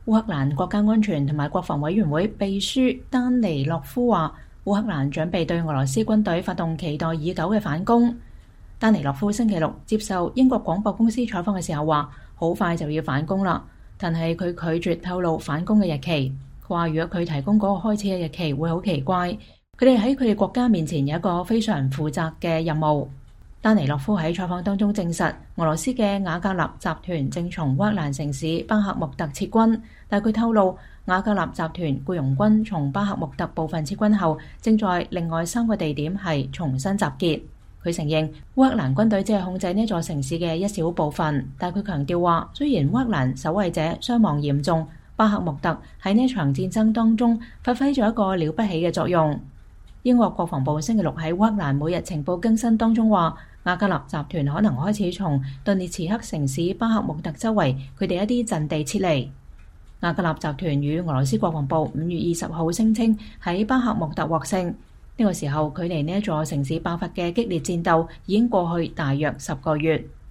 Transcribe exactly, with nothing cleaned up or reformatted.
烏克蘭國家安全同埋國防委員會秘書丹尼洛夫話，烏克蘭準備對俄羅斯軍隊發動期待已久嘅反攻。丹尼洛夫星期六接受英國廣播公司採訪嘅時候話，好快就要反攻啦，但係佢拒絕透露反攻嘅日期。佢話如果佢提供嗰個開始嘅日期會好奇怪，佢哋喺佢哋國家面前有一個非常負責嘅任務。丹尼洛夫喺採訪當中證實，俄羅斯嘅瓦格納集團正從烏克蘭城市巴克穆特撤軍，但佢透露瓦格納集團僱傭軍從巴克穆特部分撤軍後，正在另外三個地點係重新集結。佢承認烏克蘭軍隊只係控制呢座城市嘅一小部分，但佢強調話，雖然烏克蘭守衛者傷亡嚴重，巴克穆特喺呢場戰爭當中發揮咗一個了不起嘅作用。英國國防部星期六喺烏克蘭每日情報更新當中話，瓦格納集團可能開始從頓涅茨克城市巴克穆特周圍佢哋一啲陣地撤離。瓦格納集團與俄羅斯國防部五月二十號聲稱喺巴克穆特獲勝，呢、這個時候距離呢一座城市爆發嘅激烈戰鬥已經過去大約十個月。